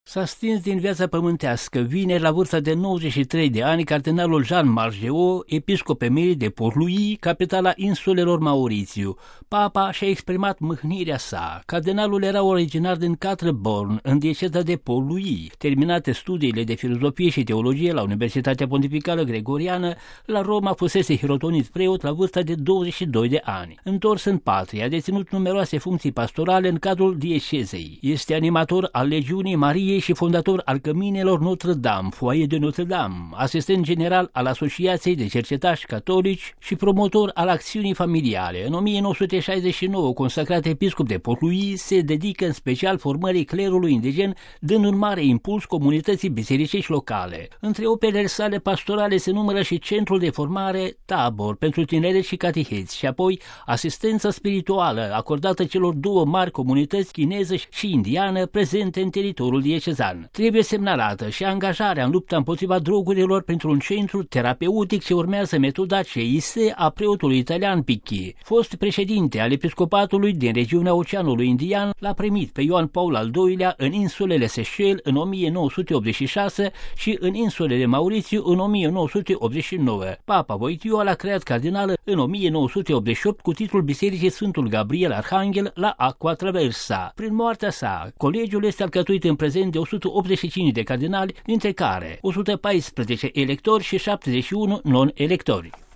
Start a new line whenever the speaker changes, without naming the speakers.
S-a stins din viața pământească vineri la vârsta de 93 de ani cardinalul Jean Margeau, episcop emerit de Port-Louis, capitala insulelor Maurițiu. Papa și-a exprimat mâhnirea sa. Cardinalul era originar din Quatre-Bornes, în dieceza de Port-Louis. Terminate studiile de filozofie și teologie la Universitatea Pontificală Gregoriană, la Roma fusese hirotonit preot la vârsta de 22 de ani. Întors în patrie, a deținut numeroase funcții pastorale în cadrul diecezei. Este animator al Legiunii Mariei și fondator al Căminelor Notre-Dame, Foaie de Notre-Dame, asistent general al Asociației de Cercetași Catolici și promotor al acțiunii familiale. În 1969, consacrat episcop de Port-Louis, se dedică în special formării clerului indigen, dând un mare impuls comunității bisericești locale. Între operele sale pastorale se numără și Centrul de Formare Tabor pentru tineret și cateheți și apoi asistența spirituală acordată celor două mari comunități chineză și indiană prezente în teritoriul diecezan. Trebuie semnalată și angajarea în lupta împotriva drogurilor pentru un centru terapeutic ce urmează metoda CIC a preotului italian Picchi. Fost președinte al episcopatului din regiunea Oceanului Indian, l-a primit pe Ioan Paul al II-lea în insulele Seychelles în 1986 și în insulele Maurițiu în 1989. Papa Wojtyła l-a creat cardinal în 1988 cu titlul Bisericii Sfântul Gabriel Arhanghel la Aqua Traversa. Prin moartea sa, colegiul este alcătuit în prezent de 185 de cardinali, dintre care 114 electori și 71 non-electori.